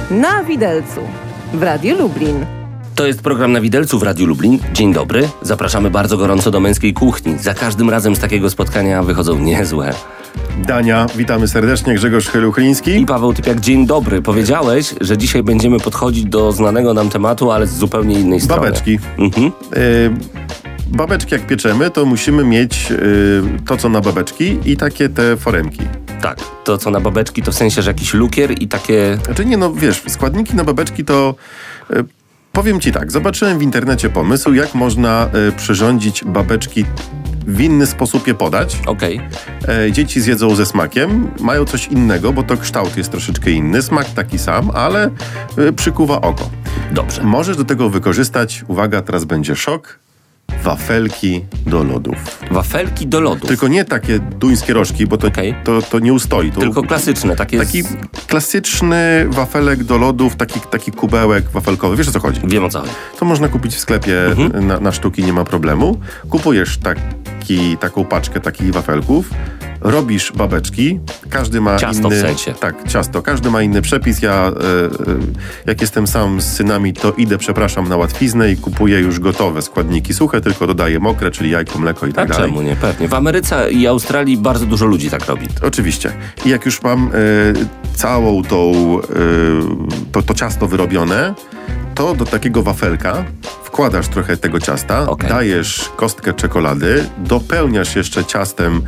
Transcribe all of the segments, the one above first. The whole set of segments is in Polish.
Na Widelcu w Radiu Lublin. To jest program Na Widelcu w Radiu Lublin. Dzień dobry. Zapraszamy bardzo gorąco do Męskiej Kuchni. Za każdym razem z takiego spotkania wychodzą niezłe. Dania, witamy serdecznie, Grzegorz Chyluchliński I Paweł Typiak, dzień dobry. Powiedziałeś, że dzisiaj będziemy podchodzić do znanego nam tematu, ale z zupełnie innej strony. Babeczki. Babeczki jak pieczemy, to musimy mieć to, co na babeczki i takie te foremki. Tak, to co na babeczki, to w sensie, że jakiś lukier i takie... Znaczy nie, no wiesz, składniki na babeczki to... powiem ci tak, zobaczyłem w internecie pomysł, jak można przyrządzić babeczki, w inny sposób je podać. Okej. Dzieci zjedzą ze smakiem, mają coś innego, bo to kształt jest troszeczkę inny, smak taki sam, ale przykuwa oko. Dobrze. Możesz do tego wykorzystać, uwaga, teraz będzie szok, wafelki do lodów. Wafelki do lodów. Tylko nie takie duńskie rożki, bo to nie ustoi. Tylko klasyczne, takie... Taki klasyczny wafelek do lodów, taki kubełek wafelkowy. Wiesz, o co chodzi? Wiem, o co chodzi. To można kupić w sklepie na sztuki, nie ma problemu. Kupujesz taką paczkę takich wafelków, robisz babeczki, każdy ma ciasto inny... w sensie. Tak, ciasto. Każdy ma inny przepis. Ja, jak jestem sam z synami, to idę, na łatwiznę i kupuję już gotowe składniki suche, tylko dodaję mokre, czyli jajko, mleko i tak dalej. Czemu nie? Pewnie. W Ameryce i Australii bardzo dużo ludzi tak robi. Oczywiście. I jak już mam całą to ciasto wyrobione, to do takiego wafelka wkładasz trochę tego ciasta, dajesz kostkę czekolady, dopełniasz jeszcze ciastem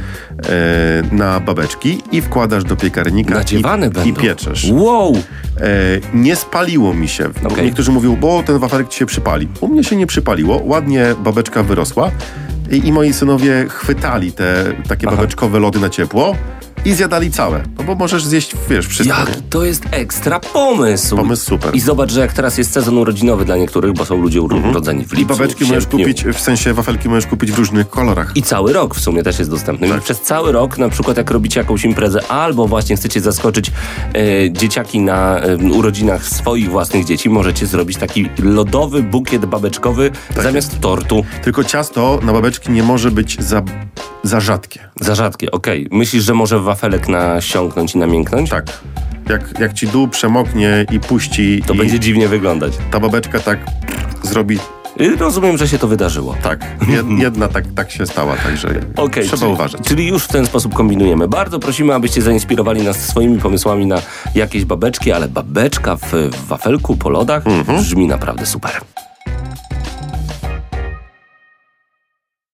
na babeczki i wkładasz do piekarnika i pieczesz. Wow! Nie spaliło mi się. Niektórzy mówią, bo ten wafelek ci się przypali. U mnie się nie przypaliło, ładnie babeczka wyrosła i moi synowie chwytali te takie babeczkowe lody na ciepło i zjadali całe. No bo możesz zjeść, wiesz, wszystko. To jest ekstra pomysł. Pomysł super. I zobacz, że jak teraz jest sezon urodzinowy dla niektórych, bo są ludzie urodzeni w lipcu, babeczki możesz kupić, w sensie wafelki możesz kupić w różnych kolorach. I cały rok w sumie też jest dostępny. Tak. I przez cały rok, na przykład jak robicie jakąś imprezę, albo właśnie chcecie zaskoczyć dzieciaki na urodzinach swoich własnych dzieci, możecie zrobić taki lodowy bukiet babeczkowy zamiast tortu. Tylko ciasto na babeczki nie może być za rzadkie. Za rzadkie, okej. Myślisz, że może wafelek nasiąknąć i namięknąć? Tak. Jak ci dół przemoknie i puści... To będzie dziwnie wyglądać. Ta babeczka tak zrobi... Rozumiem, że się to wydarzyło. Tak. Jedna tak się stała, także trzeba uważać. Czyli już w ten sposób kombinujemy. Bardzo prosimy, abyście zainspirowali nas swoimi pomysłami na jakieś babeczki, ale babeczka w wafelku po lodach brzmi naprawdę super.